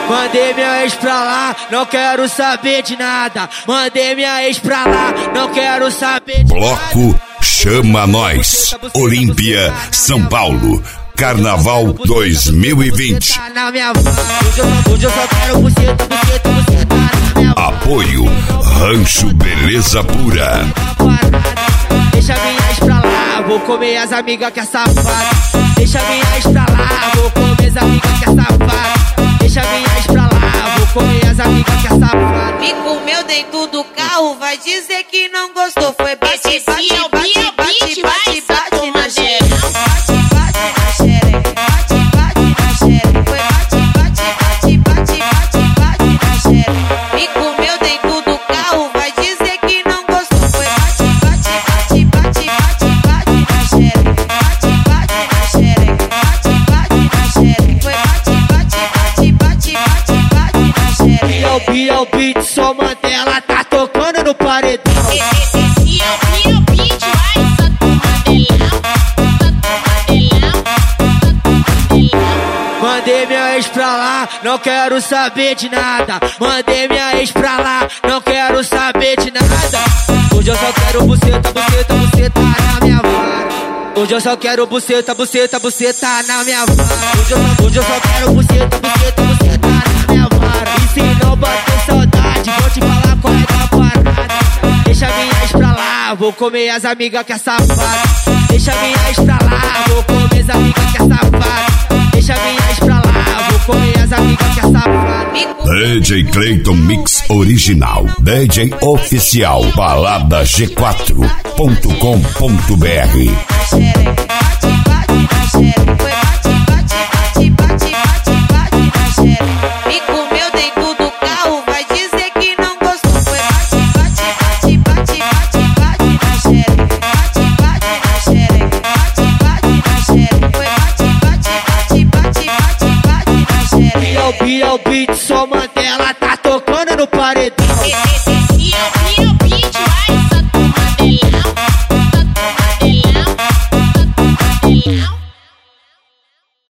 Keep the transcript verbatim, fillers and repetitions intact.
Mandei minha ex pra lá, não quero saber de nada. Mandei minha ex pra lá, não quero saber de Bloco nada. Bloco Chama Nós, Olímpia, São Paulo. Carnaval dois mil e vinte. Apoio Rancho Beleza Pura. Deixa minha ex pra lá, vou comer as amigas que é safada. Deixa minha ex pra lá, vou comer as amigas que é safada. Deixa minha ex pra lá, vou comer as amigas que é safada. Me comeu dentro do carro, vai dizer que não gostou. Foi bate, bate, bate, bate, bate, bate, bate na xereca. Me comeu dentro do carro, vai dizer que não gostou. Foi bate, bate, bate, bate, bate, bate na xereca. Bate, bate na xereca. Bate, bate na xereca. Foi bate, bate, bate, bate, bate, bate na xereca. E é o beat, é o beat, só Mandela tá tocando no paredão. Esse é o beat, vai, só tu Mandelão, só tu Mandelão, só tu Mandelão. Mandei minha ex pra lá, não quero saber de nada. Mandei minha ex pra lá, não quero saber de nada. Hoje eu só quero buceta, buceta, buceta na minha vara. Hoje eu só quero buceta, buceta, buceta na minha vara. Hoje eu só, hoje eu só quero buceta, buceta, buceta na minha vara. E se não bater saudade, vou te falar qual é da parada. Deixa minha ex pra lá, vou comer as amigas que é safada. Deixa minha ex pra lá, vou comer as amigas que é safada. Deixa minha ex pra lá, vou comer as amigas que é safada. D J Clayton Mix Original, D J Oficial, balada g quatro ponto com ponto b r. Me comeu dentro do carro, vai dizer que não gostou. Foi bate, bate, bate, bate, bate, bate na xereca. Bate, bate na xereca. Bate, bate na xereca. Foi bate, bate, bate, bate, bate, bate na xereca. E é o beat, é o beat, só Mandela tá tocando no paredão.